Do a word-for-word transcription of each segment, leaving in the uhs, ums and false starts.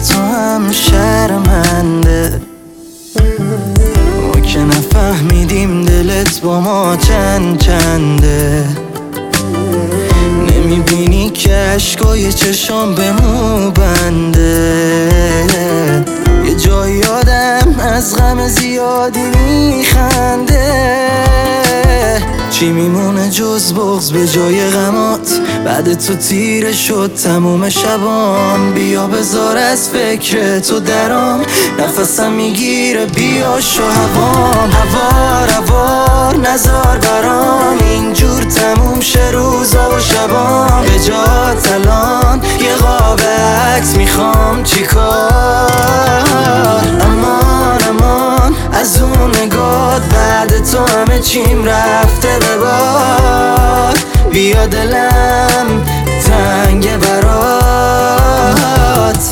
تو هم شرمنده. ما که نفهمیدیم دلت با ما چند چنده. نمیبینی که عشقای چشام به مو بنده. یه جایی آدم از غم زیادی میخنده. چی میمونه جز بغض به جای غمات؟ بعد تو تیره شد تموم شبام. بیا بذار از فکر تو درام، نفسم میگیره بیا شو هوام. هوار هوار نزار برام، اینجور تموم شه روزا و شبام. به جات الان یه قاب عکس میخوام چیکار؟ امان امان از اون نگات، بعد تو همه چیم رفته به باد. بیا دلم تنگ برات.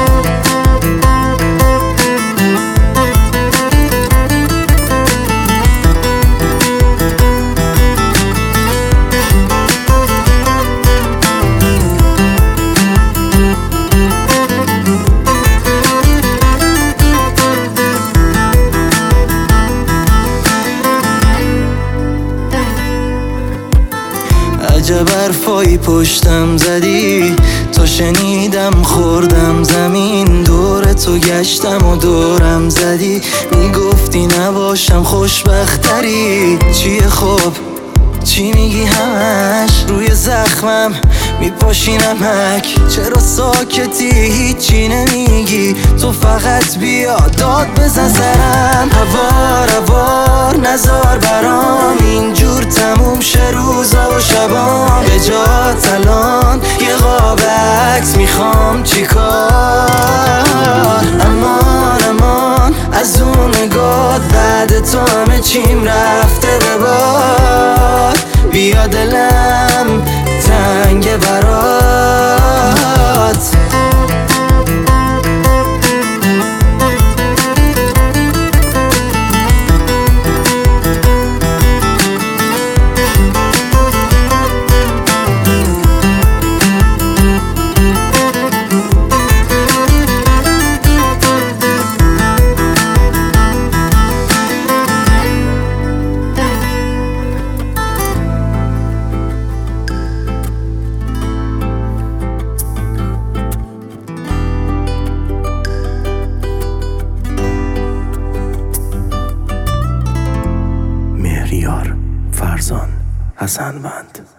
عجب حرفایی پشتم زدی، تا شنیدم خوردم زمین. دور تو گشتم و دورم زدی، میگفتی نباشم خوشبختری. چیه خب چی میگی همش؟ روی زخمم میپاشی نمک. چرا ساکتی هیچی نمیگی؟ تو فقط بیا داد بزن سرم. هوار هوار نزار برام، اینجور تموم شه روزا و شبام. به جات الان یه قاب عکس میخوام چیکار؟ امان امان از اون نگات، بعد تو همه چیم رفته به باد. بیا دلم تنگ برات. مهریار فرزان حسنوند.